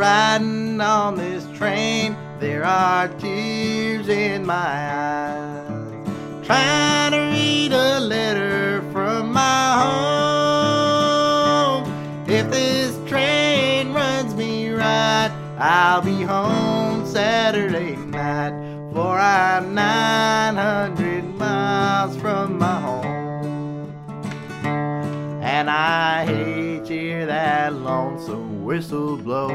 riding on this train, there are tears in my eyes. Trying to read a letter from my home. If this train runs me right, I'll be home Saturday night, for I'm 900 miles from my home. And I hate to hear that lonesome whistle blow.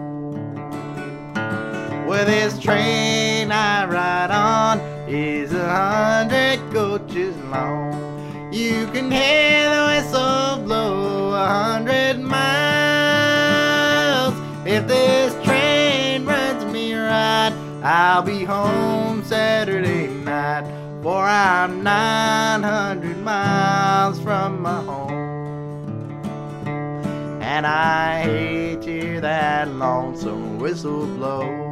Well, this train I ride on is 100 coaches long. You can hear the whistle blow 100 miles. If this train runs me right, I'll be home Saturday night, for I'm 900 miles from my home. And I hate to hear that lonesome whistle blow.